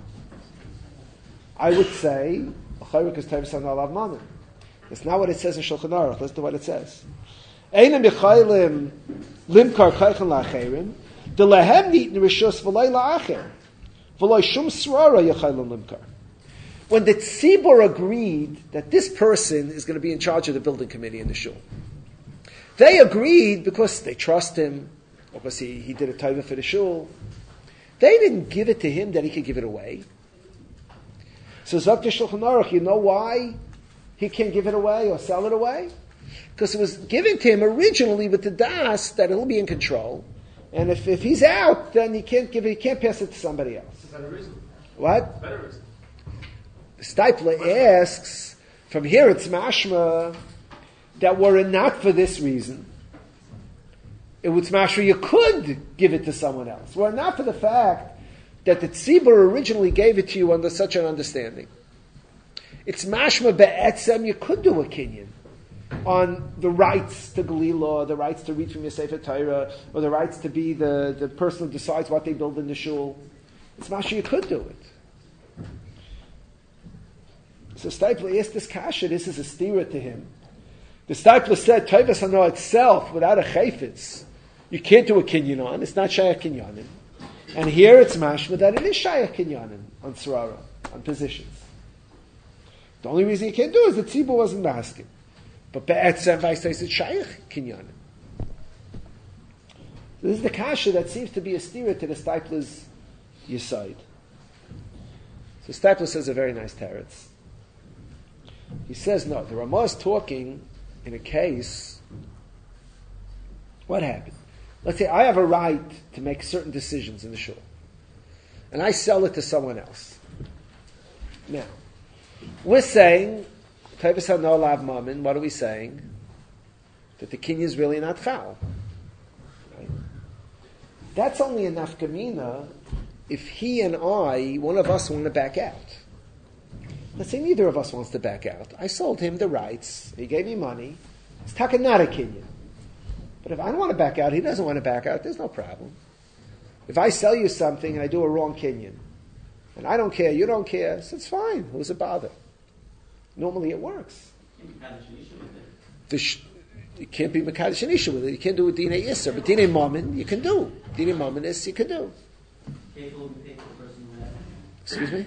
I would say, it's not what it says in Shulchan Aruch. Listen to what it says. Einam yechaylim limkar kaychan la'acherim the lehem nitn rishus v'lay la'acher v'lay shum srara yechaylim limkar. When the tzibur agreed that this person is going to be in charge of the building committee in the shul, they agreed because they trust him, or because he, he did a tova for the shul. They didn't give it to him that he could give it away. So Zok Shulchan Aruch, you know why he can't give it away or sell it away? Because it was given to him originally with the das that he'll be in control, and if, if he's out, then he can't give it. He can't pass it to somebody else. That's a better reason. What? Better reason. Stipler asks, from here it's mashma that were it not for this reason, it was mashma you could give it to someone else. Were it not for the fact that the tzibur originally gave it to you under such an understanding. It's mashma be'etzem, you could do a kinyan on the rights to galila, the rights to read from your sefer Torah, or the rights to be the, the person who decides what they build in the shul. It's mashma you could do it. So Stipler asked this kasha, this is a stira to him. The Stipler said, Tovas Hano itself, without a chayfetz, you can't do a kinyan on, it's not shayach kinyanim. And here it's mashma that it is shayach kinyanim on tzrara, on positions. The only reason you can't do it is the tzibur wasn't asking. But be'etzem v'ayis it's shayach kinyanim. This is the kasha that seems to be a stira to the Stipler's yesod. So Stipler says a very nice teretz. He says, no, the Ramah is talking in a case, what happened? Let's say I have a right to make certain decisions in the shul, and I sell it to someone else. Now, we're saying, Tovas Hano Lav Mammon, what are we saying? That the kinyan is really not chal. Right? That's only a nafkamina if he and I, one of us, want to back out. Let's say neither of us wants to back out. I sold him the rights. He gave me money. It's taka not a kinyan. But if I don't want to back out, he doesn't want to back out, there's no problem. If I sell you something and I do a wrong kinyan, and I don't care, you don't care, so it's fine. Who's a bother? Normally it works. The sh- you can't be Mekadosh Anisha with it. You can't do it Dinei Yisr. But Dinei Mammon, you can do. Dinei Mammon is, you can do. Excuse me?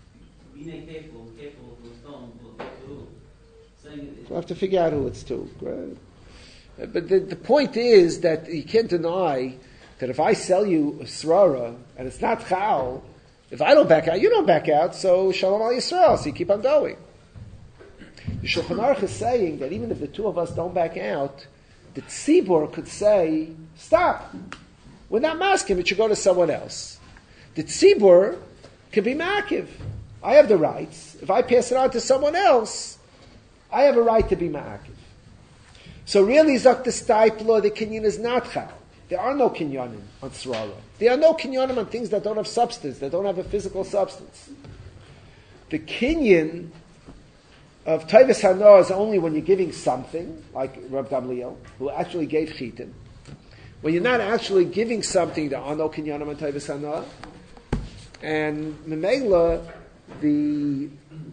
We'll have to figure out who it's to. Right? But the, the point is that you can't deny that if I sell you a srara and it's not chal, If I don't back out, you don't back out, so Shalom Al Yisrael, so you keep on going. The Shulchan Aruch is saying that even if the two of us don't back out, the tzibur could say, stop. We're not masking, it should go to someone else. The tzibur could be makiv. I have the rights. If I pass it on to someone else, I have a right to be makiv. So really, Zok the Steipler, the kinyan is not chal. There are no kinyanim on tzrara. There are no kinyanim on things that don't have substance, that don't have a physical substance. The kinyan of Taivas Hana is only when you're giving something, like Rav Gamliel, who actually gave chitin. When you're not actually giving something, there are no kinyanim on Taivas Hana. And Memela, the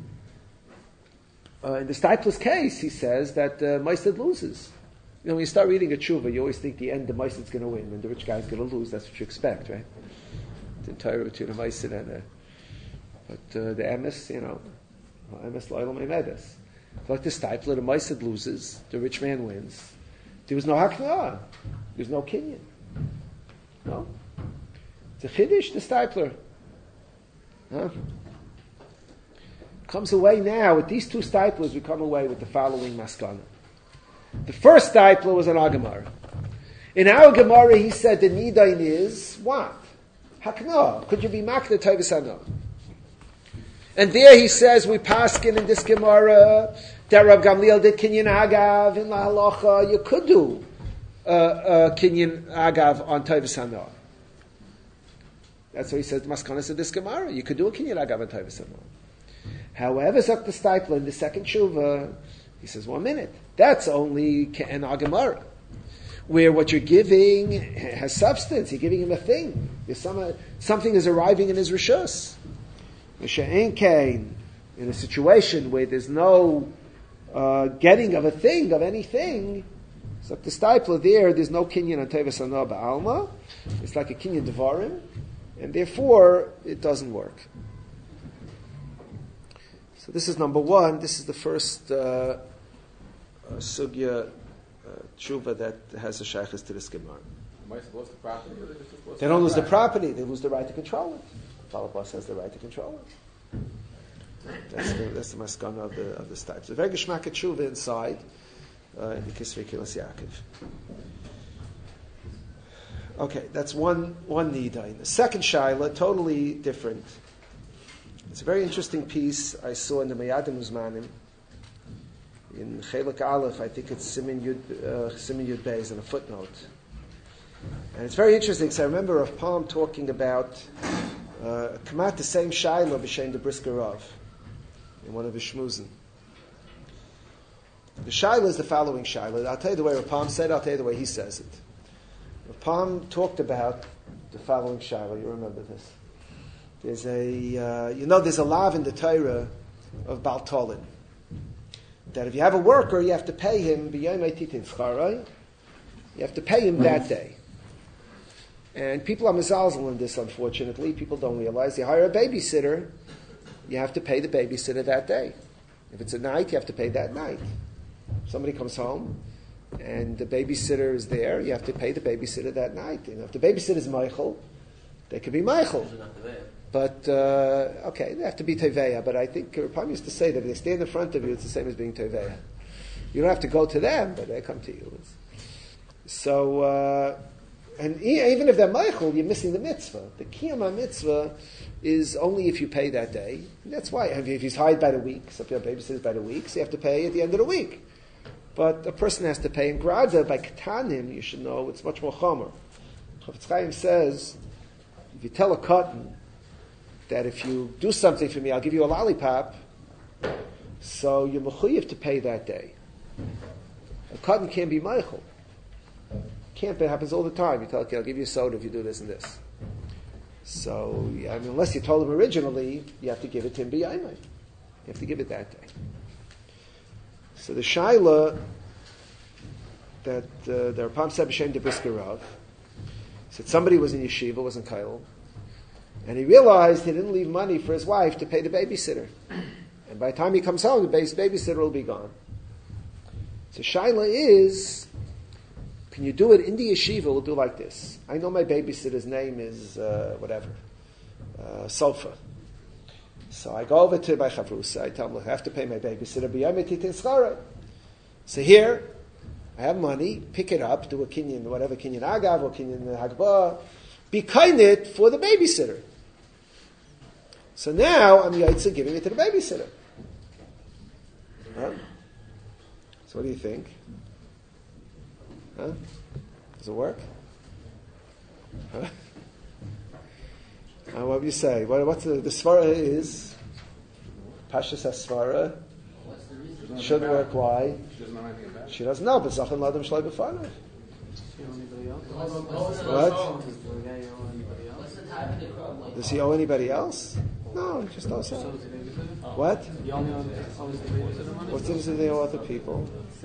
uh, in the Steipler's case, he says that uh, Meisid loses. You know, when you start reading a tshuva, you always think the end, the Meisid's going to win, and the rich guy's going to lose. That's what you expect, right? It's entire between a Meisid and a... But uh, the emes, you know, emes loyal memedes. Like the Steipler, the Meisid loses, the rich man wins. There was no hakna. There's no kinyan. No? It's a chiddush, the Steipler. Huh? Comes away now, with these two Steiplers, we come away with the following maskana. The first Steipler was an Agamara. In our Gemara, he said the nidain is what? Hakna. Could you be makna Taivas Hana? And there he says, we paskin in this Gemara, that Rav Gamliel did kinyan agav in la halacha. You could do uh, uh, kinyan agav on Taivas Hana. That's what he says, maskanas of this Gemara. You could do a kinyan agav on Taivas Hana. However, Zok the Steipler in the second tshuva, he says, one minute. That's only Ke'en Agamara, where what you're giving has substance. You're giving him a thing. There's some, something is arriving in his rishus. In a situation where there's no uh, getting of a thing, of anything, so the Steipler there, there's no kinyan on Taivas Hana ba'alma. It's like a kinyan devarim, and therefore it doesn't work. So this is number one. This is the first uh, uh, sugya uh, tshuva that has a shaykhis to this Gemara. Lost the property, or they just lost They don't lose the property; they lose the right to control it. Talabas has the right to control it. That's the that's the maskana of the of this type. So very geshmak tshuva inside uh, in the Kisvei Kilas Yaakov. Okay, that's one one nidain. The second shaila, totally different. It's a very interesting piece I saw in the Mayadim Uzmanim in Chelik Aleph. I think it's Simin Yud uh, Simin Yud Beis in a footnote, and it's very interesting because I remember Rav Palm talking about uh, come out the same shaila b'shem the Brisker Rav in one of his shmuzin. The shaila is the following shaila. I'll tell you the way Rav Palm said it. I'll tell you the way he says it. Rav Palm talked about the following shaila. You remember this? There's a, uh, you know, there's a lav in the Torah of Baal Tolin. That if you have a worker, you have to pay him b'yomei titin schara. You have to pay him that day. And people are mezalzel in this, unfortunately. People don't realize. You hire a babysitter, you have to pay the babysitter that day. If it's at night, you have to pay that night. Somebody comes home, and the babysitter is there, you have to pay the babysitter that night. You know, if the babysitter is Michael, they could be Michael. But, uh, okay, they have to be Teveya, but I think Rapam used to say that if they stand in front of you, it's the same as being Teveya. You don't have to go to them, but they come to you. So, uh, and even if they're Michael, you're missing the mitzvah. The Kiyama mitzvah is only if you pay that day. And that's why, if he's hired by the week, so if you have babysitters by the week, so you have to pay at the end of the week. But a person has to pay in Grada, by Katanim, you should know, it's much more chomer. Chafetz Chaim says, if you tell a cotton, that if you do something for me, I'll give you a lollipop, so you're mechuyev to pay that day. A cotton can't be Michael. Can't be, it happens all the time. You tell, okay, I'll give you a soda if you do this and this. So, yeah, I mean, unless you told him originally, you have to give it to him b'yaimai. You have to give it that day. So the shaila that uh, the Rapam said b'shem de Brisker Rav said somebody was in yeshiva, was in Kail, and he realized he didn't leave money for his wife to pay the babysitter. And by the time he comes home, the babysitter will be gone. So shaila is, can you do it in the yeshiva? We'll do like this. I know my babysitter's name is uh, whatever. uh, sofa. So I go over to my chavrusa. I tell them, look, I have to pay my babysitter. So here, I have money. Pick it up. Do a kinyan, whatever kinyan agav or kinyan hagbah. Be kind it for the babysitter. So now I'm yaitza giving it to the babysitter. Huh? So what do you think? Huh? Does it work? Huh? Uh, what do you say? What, what's the, the svara is? Pasha says svara. What's the reason? Shouldn't work. Why? She doesn't know anything about it. She doesn't know, but Zachan Ladam Shlai B'fanav. What's, what's, what's, What? what's the type of the crowd like? Does he owe anybody else? No, he just owes her. What? What's it if they owe other people?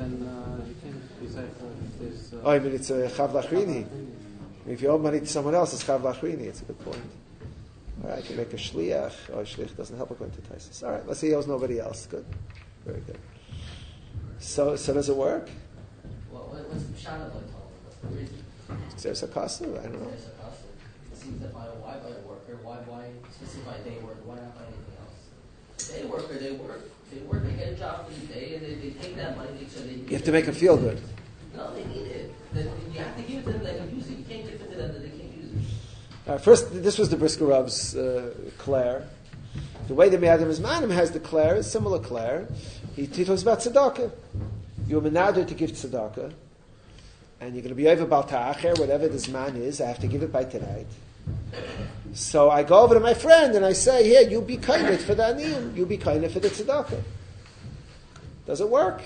Oh, I mean, it's a chav lachrini. If you owe money to someone else, it's chav lachrini. It's a good point. All right, you can make a shliach. Oh, a shliach doesn't help according to Taisus. All right, let's say he owes nobody else. Good. Very good. So, so does it work? What, what, what's the pshat of it? What's the reason? Is there a sakasa? I don't know. There's a cost. It seems that by why by a worker, why why specify day work, why not by anything else? Day worker, they work, they work, they get a job for the day, and they, they take that money, so they. You have to make them feel good. No, they need it. They, you have to give it to them that they can use it. You can't give it to them that they can't use it. Uh, first, this was the Brisker Rav's uh, Claire. The way the Me'adim Izmanim has the Claire is similar Claire. He, he talks about tzedakah. You're menader to give tzedakah, and you're going to be over Bal Ta'acher, whatever this man is, I have to give it by tonight. So I go over to my friend and I say, here, you be kind for the aniyim, you be kind for the tzedakah. Does it work?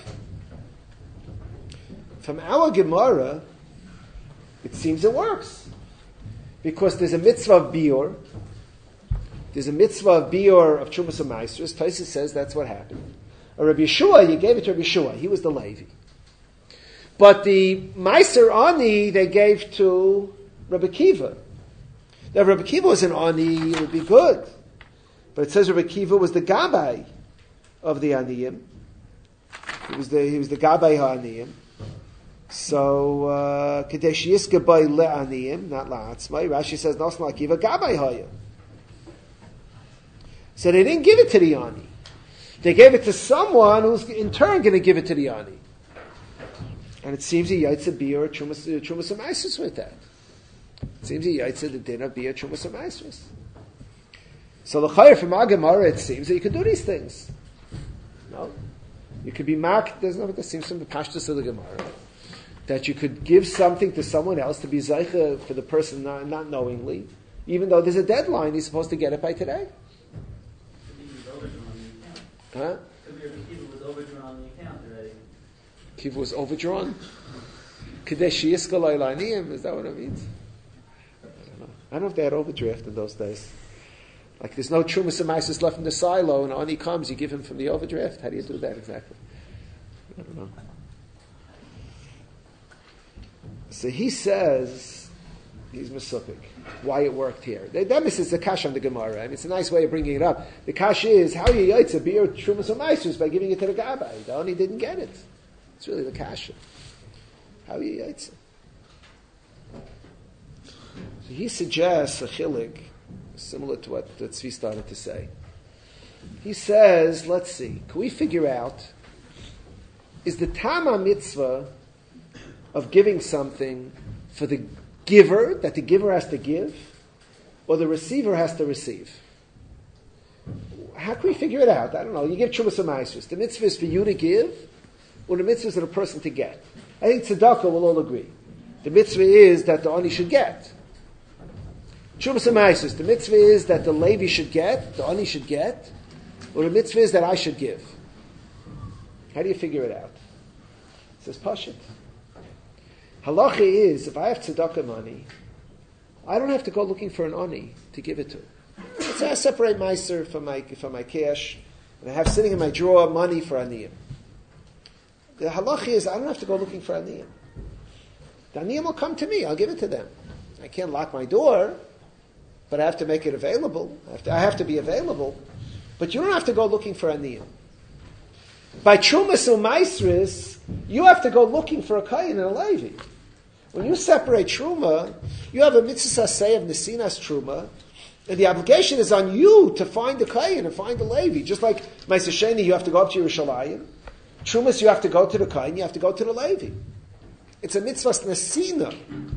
From our Gemara, it seems it works. Because there's a mitzvah of biur, there's a mitzvah of biur of Trumas and Maestros. Tosfos says that's what happened. A Rabbi Yeshua, you gave it to Rabbi Yeshua. He was the Levi. But the Meiser Ani, they gave to Rabbi Kiva. Now, if Rabbi Kiva was an Ani, it would be good. But it says Rabbi Kiva was the Gabbai of the Aniyim. He was the, he was the Gabbai HaAniyim. So, Kadesh Yiskabai le'aniyim, not la'atzmai. Rashi says, Nosma Akiva Gabbai Haya. So they didn't give it to the Ani. They gave it to someone who's in turn going to give it to the Ani. And it seems he yaitza biyur Trumas Trumas Amaisros with that. It seems he yaitza the din of biyur Trumas Amaisros. So the chayr from Agamara, it seems that you could do these things. No? You could be marked, there's no, that seems from the Pashtus of the Gemara. That you could give something to someone else to be zeicha for the person not, not knowingly, even though there's a deadline, he's supposed to get it by today. Huh? Kiva was overdrawn on the account already. Kiva was overdrawn? Kadesh Yiska Lailaniyim, is that what it means? I don't know. I don't know if they had overdraft in those days. Like there's no Trumas and Maisus left in the silo, and on he comes, you give him from the overdraft. How do you do that exactly? I don't know. So he says, he's Mesupik, why it worked here. That misses the kash on the Gemara. I mean, it's a nice way of bringing it up. The kash is, how you yaitza beer Trumas or Maestros by giving it to the Gabbai. The Oni didn't get it. It's really the kash. How you yaitza. So he suggests a chilik, similar to what the Tzvi started to say. He says, let's see, can we figure out, is the Tama mitzvah of giving something for the giver, that the giver has to give, or the receiver has to receive? How can we figure it out? I don't know. You give Trumas or Maestros. The mitzvah is for you to give, or the mitzvah is for the person to get? I think tzedakah will all agree. The mitzvah is that the Ani should get. Trumas or Maestros, the mitzvah is that the Levi should get, the Ani should get, or the mitzvah is that I should give. How do you figure it out? It says Pashut. Halacha is, if I have tzedakah money, I don't have to go looking for an ani to give it to. Let's say I separate meiser from my from my cash, and I have sitting in my drawer money for aniyim. The halacha is, I don't have to go looking for aniyim. The aniyim will come to me. I'll give it to them. I can't lock my door, but I have to make it available. I have to, I have to be available. But you don't have to go looking for aniyim. By Trumas Umaisris, you have to go looking for a Kayin and a Levi. When you separate Truma, you have a mitzvah say of Nesinas Truma, And the obligation is on you to find the Kayin and find the Levi. Just like Ma'aseh Sheni, you have to go up to Yerushalayim. Trumas, you have to go to the Kayin, you have to go to the Levi. It's a mitzvah nesina.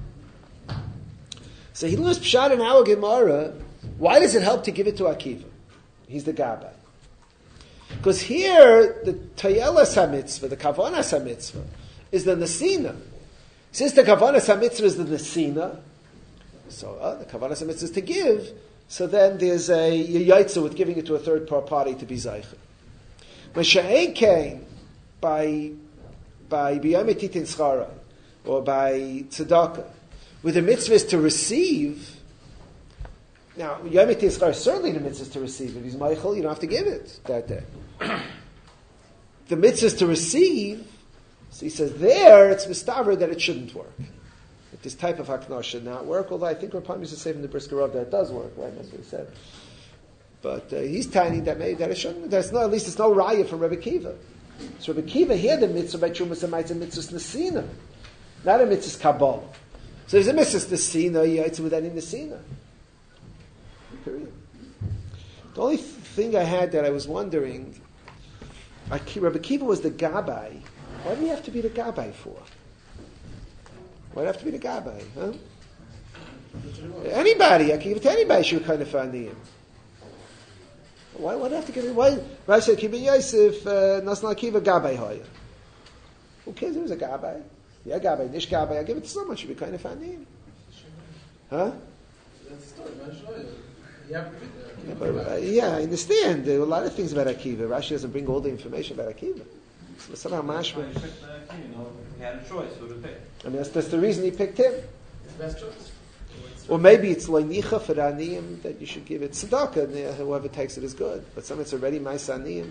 So he learns Pshat in our Gemara. Why does it help to give it to Akiva? He's the Gabbai. Because here, the Tayelas HaMitzvah, the Kavanas HaMitzvah, is the Nesina. Since the Kavanas HaMitzvah is the Nesina, so uh, the Kavanas HaMitzvah is to give, so then there's a Yaitza with giving it to a third party to be Zaycha. Masha'en came by by B'yom Titin Schara, or by Tzedakah, with the mitzvah is to receive. Now, Yom Titin Schara, certainly the mitzvah is to receive. If he's Michael, you don't have to give it that day. The mitzvah is to receive, so he says there, it's mistaver that it shouldn't work. That this type of hakna should not work, although I think Rapam used to say from the Brisker Rav that it does work, right? That's what he said. But uh, he's tiny that maybe that it shouldn't. There's no, at least it's no raya from Rebbe Kiva. So Rebbe Kiva here, the mitzvah by Trumas and Mitzvah, mitzvah Nesina, not a mitzvah Kabbalah. So there's a mitzvah Nesina, you it's with any Nesina. Period. The only th- thing I had that I was wondering, I, Rebbe Kiva was the Gabbai. Why do you have to be the Gabbai for? Why do you have to be the Gabbai? Huh? Anybody, I can give it to anybody. Should kind of aniyim. Why? Why do I have to give it? Why? Rashi said, "Kibbutz Yosef Nasna Akiva Gabbai Hoya." Who cares? There's a Gabbai. Yeah, Gabbai, Nish Gabbai. I give it to someone. Should be kind of aniyim. Huh? That's the story, man. Show you. You have to be there. Yeah, but, uh, yeah, I understand. There are a lot of things about Akiva. Rashi doesn't bring all the information about Akiva. So somehow Mashma. He picked, uh, you know, he had a choice who to pick. I mean, that's, that's the reason he picked him. It's the best choice. Or maybe it's loinicha for aniyim that you should give it tzedakah, and whoever takes it is good. But some it's already mais aniyim.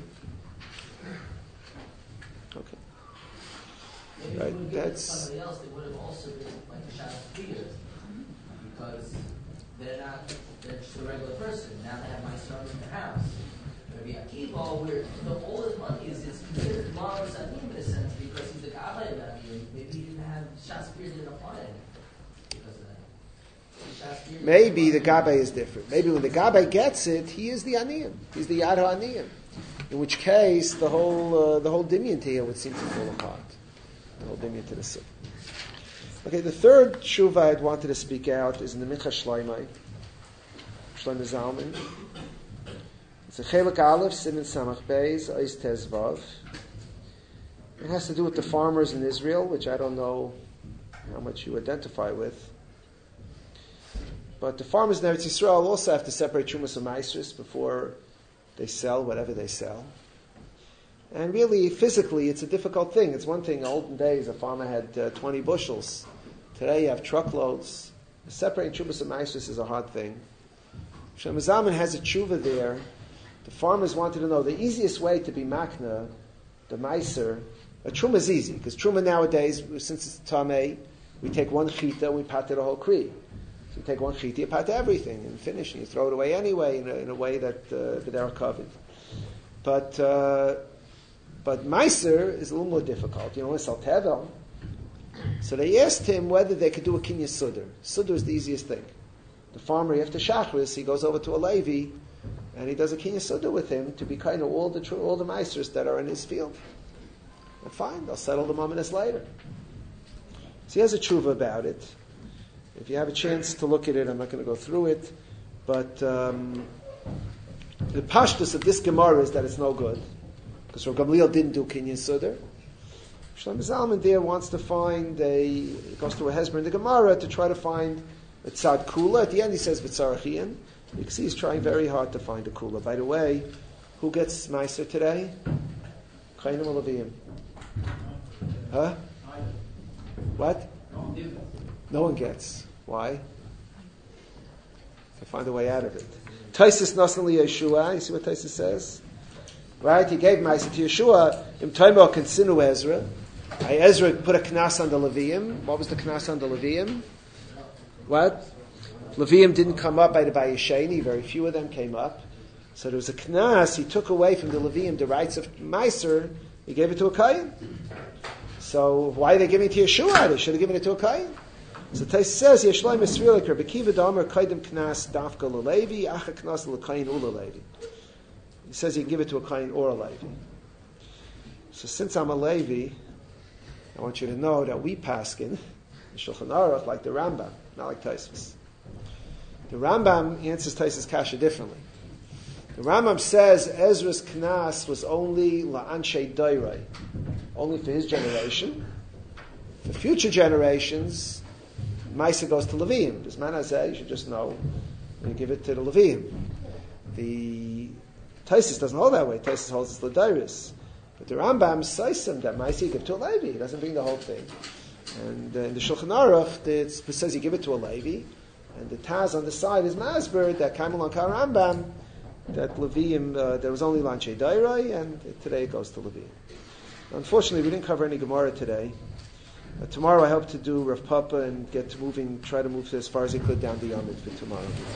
Okay. Maybe Right, if we gave it to that's- somebody else, they would have also been like a Shabbos Peter, because they're not, they're just a regular person. Now they have my son in their house. Maybe Akiva, where the, all his money is, it's considered Mars Anim in a sense, because he's the Gabbai of Anim. Maybe he didn't have, Shabbos Peter didn't apply it because of that. Shabbos Peter Maybe the didn't apply. Gabbai is different. Maybe when the Gabbai gets it, he is the aniyim. He's the yad aniyim. In which case, the whole uh, the whole dimyan to here would seem to fall apart. The whole dimyan to the sif. Okay, the third shuva I'd wanted to speak out is in the Mincha Shloimeh, Shloimeh Zalman. It's a Chelik Aleph, Siman Samach Beis, Ois Tezvav. It has to do with the farmers in Israel, which I don't know how much you identify with. But the farmers in Eretz Yisrael also have to separate Trumas and Maasros before they sell whatever they sell. And really, physically, it's a difficult thing. It's one thing, in olden days, a farmer had uh, twenty bushels. Today you have truckloads. Separating Trumas and Maasros is a hard thing. Shlomo Zalman has a tshuva there. The farmers wanted to know the easiest way to be makna, the meiser. A truma is easy, because truma nowadays, since it's tamei, we take one chita, we pat the whole kri. So you take one chita, you pat everything, and finish, and you throw it away anyway, in a, in a way that uh, that are covered. But uh, but meiser is a little more difficult. You know, it's al tevel. So they asked him whether they could do a kinyan sudar. Sudar is the easiest thing. The farmer, after shachris, he goes over to a Levi, and he does a kinyan sudar with him to be kind of all the tr- all the meisters that are in his field. And fine, they'll settle the mominus later. So he has a tshuva about it. If you have a chance to look at it, I'm not going to go through it, but um, the pashtus of this Gemara is that it's no good, because Rav Gamliel didn't do kinyan sudar. Shlomo Zalman there wants to find a, he goes to a Hezbollah in the Gemara to try to find a tzad kula. At the end he says v'tzarachian. You can see he's trying very hard to find a kula. By the way, who gets meiser today? Chayim or Leviim? Huh? What? No one gets. Why? To find a way out of it. Taisus nasan li Yeshua. You see what Taisus says? Right? He gave meiser to Yeshua. Im Taimo konsinu Ezra. I Ezra put a knas on the Leviim. What was the knas on the Leviim? What? Leviim didn't come up by the Bayesheni. Very few of them came up. So there was a knas. He took away from the Leviim the rights of meiser. He gave it to a Kayin. So why are they giving it to Yeshua? They should have given it to a Kayin. So Tais says, Yeshloim Yisraelik, Rabbi Kiva Damer, Kaidim Knas, Dafka Lalevi, Acha Knas L'Kain Ula Levi. He says you can give it to a Kain or a Levi. So since I'm a Levi, I want you to know that we paskin, the Shulchan Aruch, like the Rambam, not like Tosfos. The Rambam answers Tosfos Kasha differently. The Rambam says Ezra's Knas was only La'anshe Dairei, only for his generation. For future generations, Maisa goes to Leviim. This man Hazeh, you should just know, and you give it to the Leviim. The Tosfos doesn't hold that way. Tosfos holds it's L'Dairis. But the Rambam says him that Maisa you give to a Levi. He doesn't bring the whole thing. And uh, in the Shulchan Aruch, it says you give it to a Levi, and the Taz on the side is Masber that came along Kar Rambam that Leviim uh, there was only Lanchei Dairai, and today it goes to Leviim. Unfortunately, we didn't cover any Gemara today. Uh, tomorrow I hope to do Rav Papa and get to moving, try to move as far as he could down the Yamid for tomorrow.